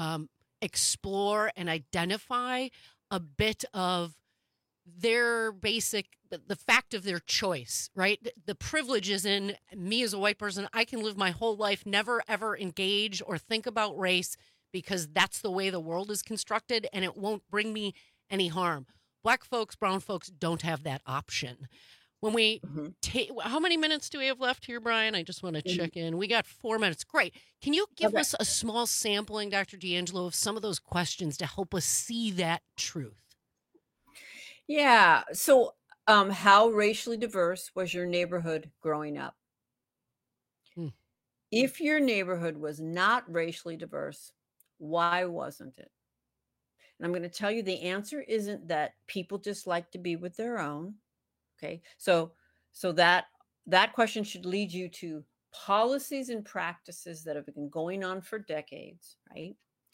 explore and identify a bit of their the fact of their choice, right? The privilege is in me as a white person. I can live my whole life, never, ever engage or think about race, because that's the way the world is constructed and it won't bring me any harm. Black folks, brown folks don't have that option. When we take, how many minutes do we have left here, Brian? I just want to check in. We got 4 minutes. Great. Can you give us a small sampling, Dr. D'Angelo, of some of those questions to help us see that truth? Yeah. So, how racially diverse was your neighborhood growing up? If your neighborhood was not racially diverse, why wasn't it? And I'm going to tell you the answer isn't that people just like to be with their own. Okay. So that question should lead you to policies and practices that have been going on for decades, right?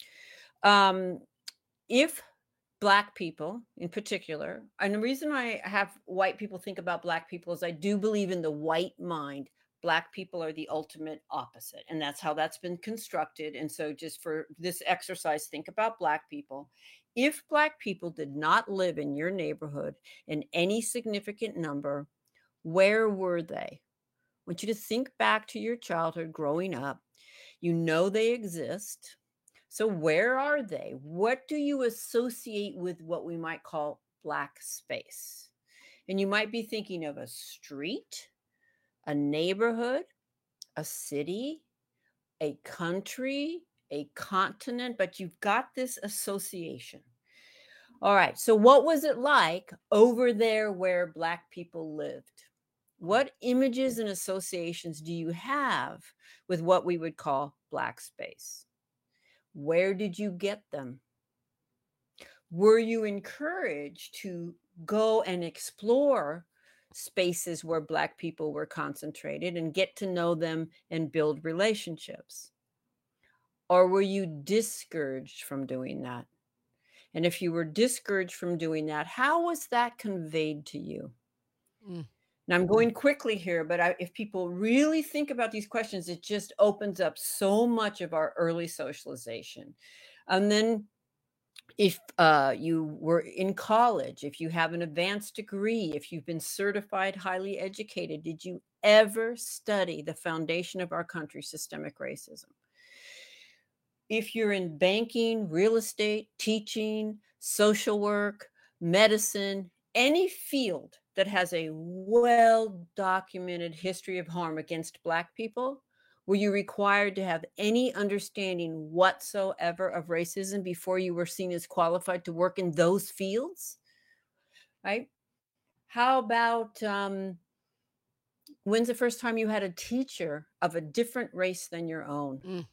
If Black people in particular, and the reason I have white people think about Black people is I do believe in the white mind. Black people are the ultimate opposite. And that's how that's been constructed. And so just for this exercise, think about Black people. If Black people did not live in your neighborhood in any significant number, where were they? I want you to think back to your childhood growing up. You know they exist. So where are they? What do you associate with what we might call Black space? And you might be thinking of a street, a neighborhood, a city, a country, a continent, but you've got this association. All right. So what was it like over there where Black people lived? What images and associations do you have with what we would call Black space? Where did you get them? Were you encouraged to go and explore spaces where Black people were concentrated and get to know them and build relationships? Or were you discouraged from doing that? And if you were discouraged from doing that, how was that conveyed to you? Now, I'm going quickly here, but if people really think about these questions, it just opens up so much of our early socialization. And then if you were in college, if you have an advanced degree, if you've been certified highly educated, did you ever study the foundation of our country, systemic racism? If you're in banking, real estate, teaching, social work, medicine, any field that has a well-documented history of harm against Black people, were you required to have any understanding whatsoever of racism before you were seen as qualified to work in those fields? Right? How about when's the first time you had a teacher of a different race than your own?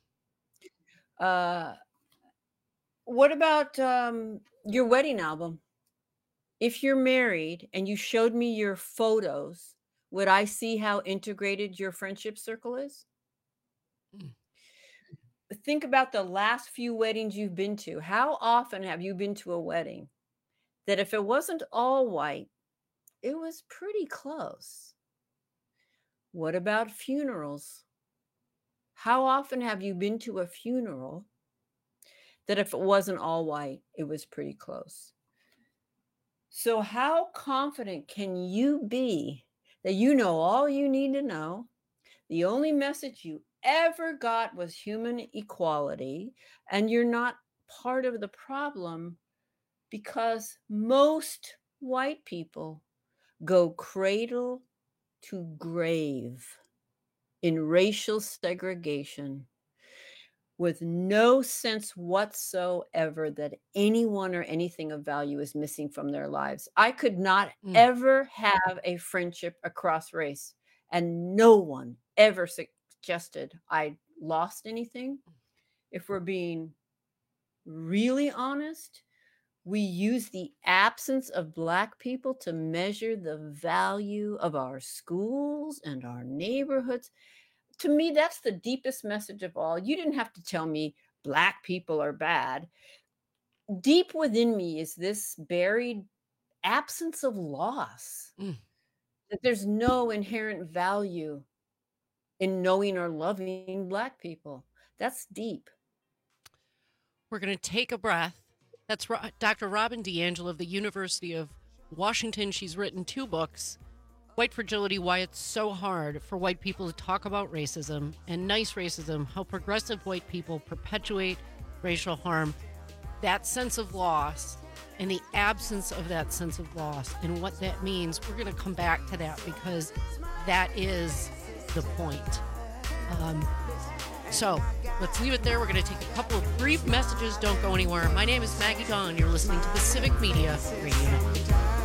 What about your wedding album? If you're married and you showed me your photos, would I see how integrated your friendship circle is? Think about the last few weddings you've been to. How often have you been to a wedding that if it wasn't all white, it was pretty close? What about funerals? How often have you been to a funeral that if it wasn't all white, it was pretty close? So how confident can you be that you know all you need to know? The only message you ever got was human equality, and you're not part of the problem because most white people go cradle to grave in racial segregation with no sense whatsoever that anyone or anything of value is missing from their lives. I could not ever have a friendship across race, and no one ever suggested I lost anything. If we're being really honest, we use the absence of Black people to measure the value of our schools and our neighborhoods. To me, that's the deepest message of all. You didn't have to tell me Black people are bad. Deep within me is this buried absence of loss, that there's no inherent value in knowing or loving Black people. That's deep. We're going to take a breath. That's Dr. Robin DiAngelo of the University of Washington. She's written 2 books, White Fragility, Why It's So Hard for White People to Talk About Racism, and Nice Racism, How Progressive White People Perpetuate racial harm, that sense of loss and the absence of that sense of loss and what that means, we're going to come back to that because that is the point. So let's leave it there. We're going to take a couple of brief messages. Don't go anywhere. My name is Maggie Dawn. You're listening to the Civic Media Radio Network.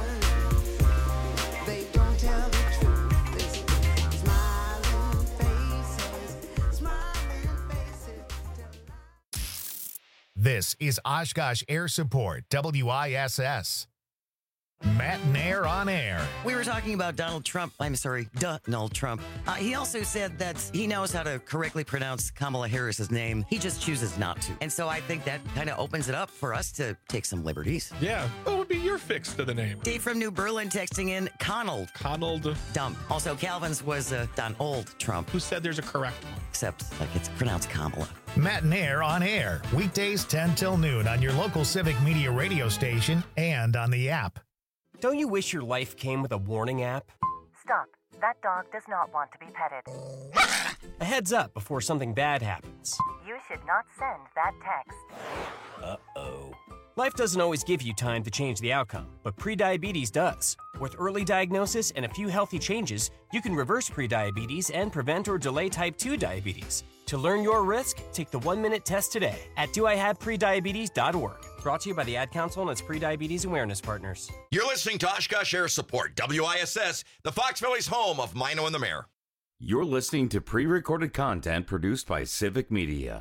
This is Oshkosh Air Support, WISS. Matt and Air on Air. We were talking about Donald Trump. I'm sorry, Donald Trump. He also said that he knows how to correctly pronounce Kamala Harris's name. He just chooses not to. And so I think that kind of opens it up for us to take some liberties. Yeah. What would be your fix to the name? Dave from New Berlin texting in Conald. Dump. Also, Calvin's was Donald Trump. Who said there's a correct one? Except like it's pronounced Kamala. Matt and Air on Air. Weekdays 10 till noon on your local Civic Media radio station and on the app. Don't you wish your life came with a warning app? Stop. That dog does not want to be petted. A heads up before something bad happens. You should not send that text. Uh-oh. Life doesn't always give you time to change the outcome, but prediabetes does. With early diagnosis and a few healthy changes, you can reverse prediabetes and prevent or delay type 2 diabetes. To learn your risk, take the 1-minute test today at doihaveprediabetes.org. Brought to you by the Ad Council and its prediabetes awareness partners. You're listening to Oshkosh Air Support, WISS, the Fox Valley's home of Mino and the Mayor. You're listening to pre-recorded content produced by Civic Media.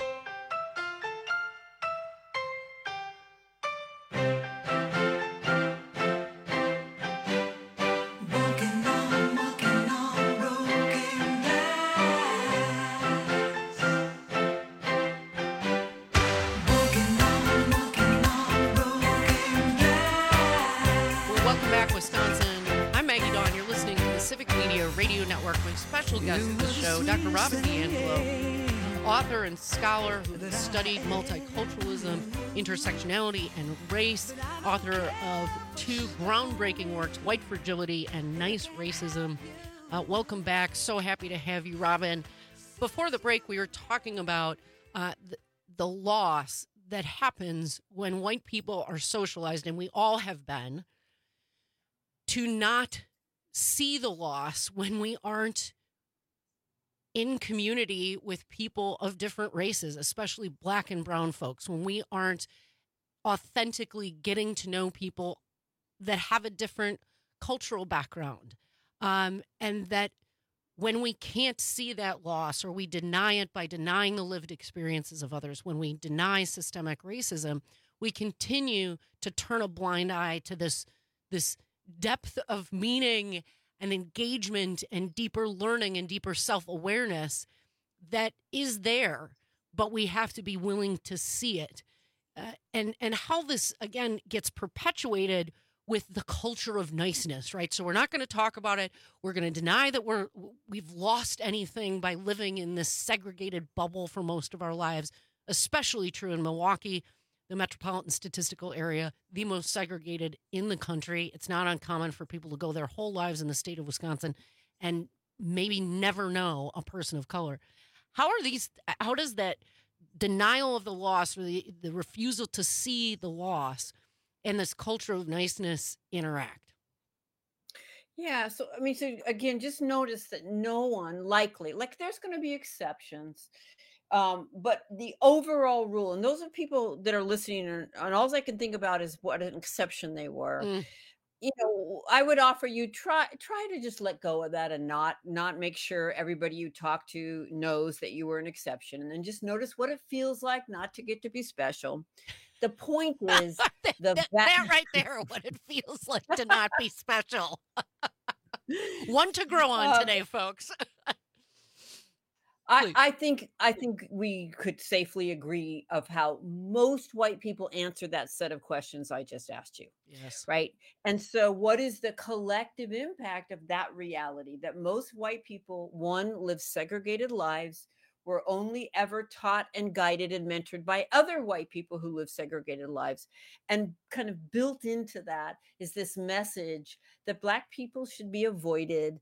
Special guest of the show, Dr. Robin DiAngelo, author and scholar who studied multiculturalism, intersectionality, and race, author of 2 groundbreaking works, White Fragility and Nice Racism. Welcome back. So happy to have you, Robin. Before the break, we were talking about the loss that happens when white people are socialized, and we all have been, to not see the loss when we aren't in community with people of different races, especially Black and brown folks, when we aren't authentically getting to know people that have a different cultural background. And that when we can't see that loss, or we deny it by denying the lived experiences of others, when we deny systemic racism, we continue to turn a blind eye to this depth of meaning and engagement and deeper learning and deeper self-awareness that is there, but we have to be willing to see it. And how this, again, gets perpetuated with the culture of niceness, right? So we're not going to talk about it. We're going to deny that we've lost anything by living in this segregated bubble for most of our lives, especially true in Milwaukee, the metropolitan statistical area, the most segregated in the country. It's not uncommon for people to go their whole lives in the state of Wisconsin and maybe never know a person of color. How does that denial of the loss, or the refusal to see the loss, and this culture of niceness interact? Yeah. So, I mean, so again, just notice that no one likely, like there's going to be exceptions. But the overall rule, and those are people that are listening, and all I can think about is what an exception they were. You know, I would offer you try to just let go of that and not make sure everybody you talk to knows that you were an exception, and then just notice what it feels like not to get to be special. The point is that right there, what it feels like to not be special. One to grow on today, folks. I think we could safely agree of how most white people answer that set of questions I just asked you. Yes. Right. And so what is the collective impact of that reality that most white people, one, live segregated lives, were only ever taught and guided and mentored by other white people who live segregated lives. And kind of built into that is this message that Black people should be avoided,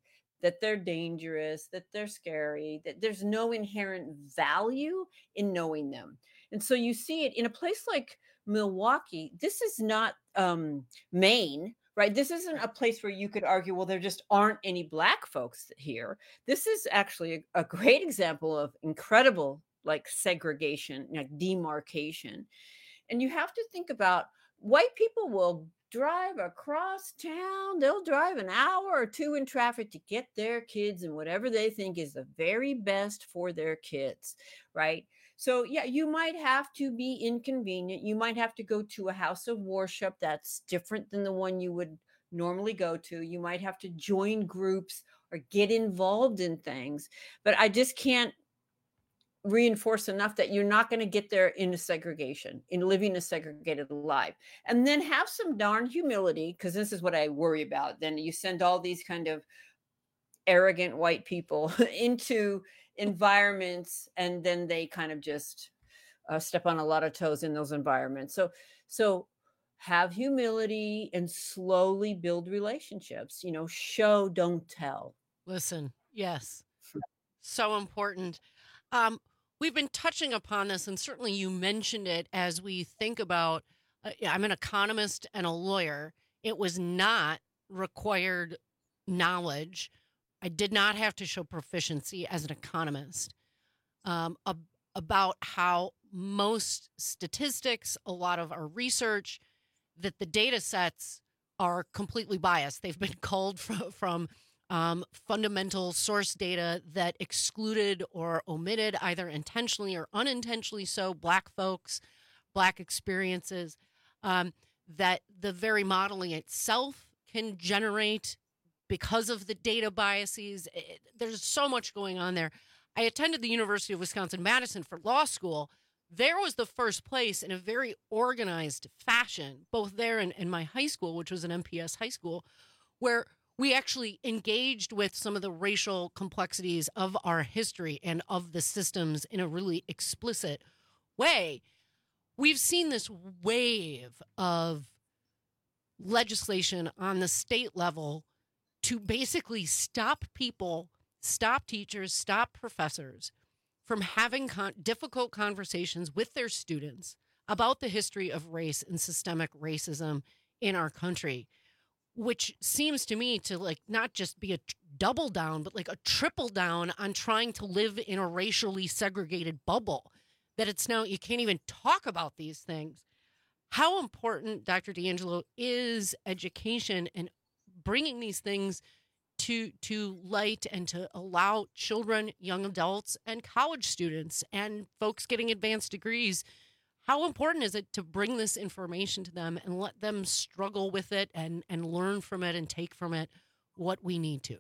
that they're dangerous, that they're scary, that there's no inherent value in knowing them. And so you see it in a place like Milwaukee. This is not Maine, right? This isn't a place where you could argue, well, there just aren't any Black folks here. This is actually a great example of incredible like segregation, like demarcation. And you have to think about white people will drive across town. They'll drive an hour or two in traffic to get their kids and whatever they think is the very best for their kids, right? So yeah, you might have to be inconvenient. You might have to go to a house of worship that's different than the one you would normally go to. You might have to join groups or get involved in things. But I just can't reinforce enough that you're not going to get there in a segregation, in living a segregated life. And then have some darn humility, because this is what I worry about. Then you send all these kind of arrogant white people into environments, and then they kind of just step on a lot of toes in those environments. So have humility and slowly build relationships, show, don't tell. Listen, yes. So important. We've been touching upon this, and certainly you mentioned it as we think about, I'm an economist and a lawyer. It was not required knowledge. I did not have to show proficiency as an economist about how most statistics, a lot of our research, that the data sets are completely biased. They've been culled from fundamental source data that excluded or omitted, either intentionally or unintentionally so, Black folks, Black experiences, that the very modeling itself can generate because of the data biases. There's so much going on there. I attended the University of Wisconsin-Madison for law school. There was the first place in a very organized fashion, both there and my high school, which was an MPS high school, where we actually engaged with some of the racial complexities of our history and of the systems in a really explicit way. We've seen this wave of legislation on the state level to basically stop people, stop teachers, stop professors from having difficult conversations with their students about the history of race and systemic racism in our country, which seems to me to like not just be a double down, but like a triple down on trying to live in a racially segregated bubble, that it's now you can't even talk about these things. How important, Dr. D'Angelo, is education and bringing these things to light and to allow children, young adults, and college students and folks getting advanced degrees, how important is it to bring this information to them and let them struggle with it and learn from it and take from it what we need to?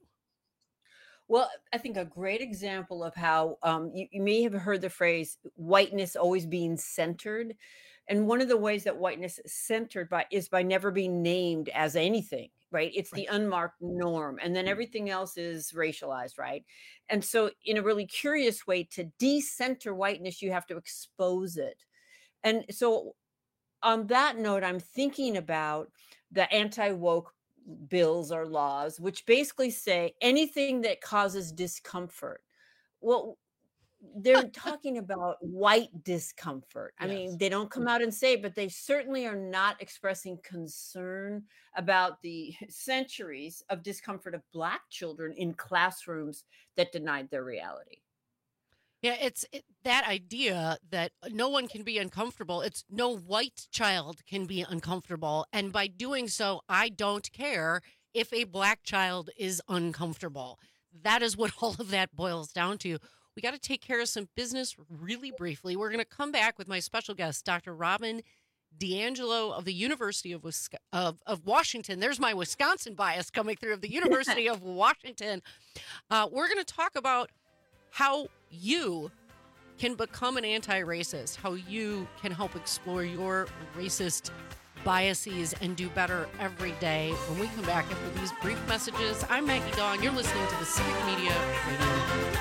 Well, I think a great example of how you may have heard the phrase whiteness always being centered. And one of the ways that whiteness is centered is by never being named as anything, right? It's the unmarked norm. And then everything else is racialized, right? And so in a really curious way, to decenter whiteness, you have to expose it. And so on that note, I'm thinking about the anti-woke bills or laws, which basically say anything that causes discomfort. Well, they're talking about white discomfort. I mean, they don't come out and say it, but they certainly are not expressing concern about the centuries of discomfort of Black children in classrooms that denied their reality. Yeah, it's that idea that no one can be uncomfortable. It's no white child can be uncomfortable. And by doing so, I don't care if a Black child is uncomfortable. That is what all of that boils down to. We got to take care of some business really briefly. We're going to come back with my special guest, Dr. Robin DiAngelo of the University of Washington. There's my Wisconsin bias coming through, of the University of Washington. We're going to talk about how you can become an anti-racist, how you can help explore your racist biases and do better every day. When we come back after these brief messages, I'm Maggie Dawn. You're listening to the Civic Media Radio.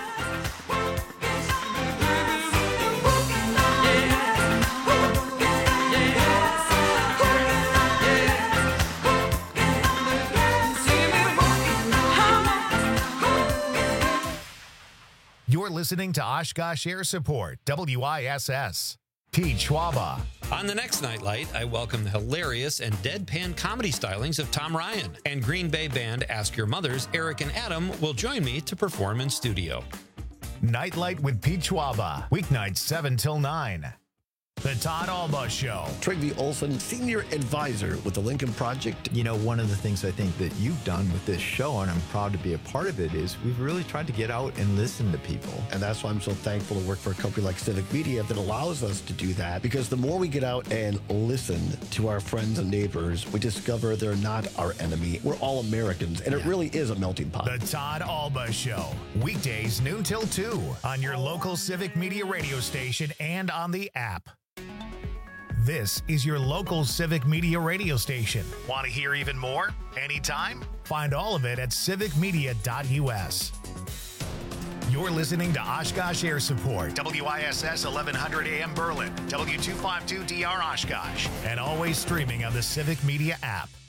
listening to Oshkosh Air Support, WISS. Pete Schwaba. On the next Nightlight, I welcome the hilarious and deadpan comedy stylings of Tom Ryan. And Green Bay band Ask Your Mothers, Eric and Adam, will join me to perform in studio. Nightlight with Pete Schwaba. Weeknights 7 till 9. The Todd Alba Show. Trygve Olson, Senior Advisor with the Lincoln Project. You know, one of the things I think that you've done with this show, and I'm proud to be a part of it, is we've really tried to get out and listen to people. And that's why I'm so thankful to work for a company like Civic Media that allows us to do that. Because the more we get out and listen to our friends and neighbors, we discover they're not our enemy. We're all Americans, and it really is a melting pot. The Todd Alba Show. Weekdays noon till 2 on your local Civic Media radio station and on the app. This is your local Civic Media radio station. Want to hear even more? Anytime? Find all of it at civicmedia.us. You're listening to Oshkosh Air Support, WISS 1100 AM Berlin, W252DR Oshkosh, and always streaming on the Civic Media app.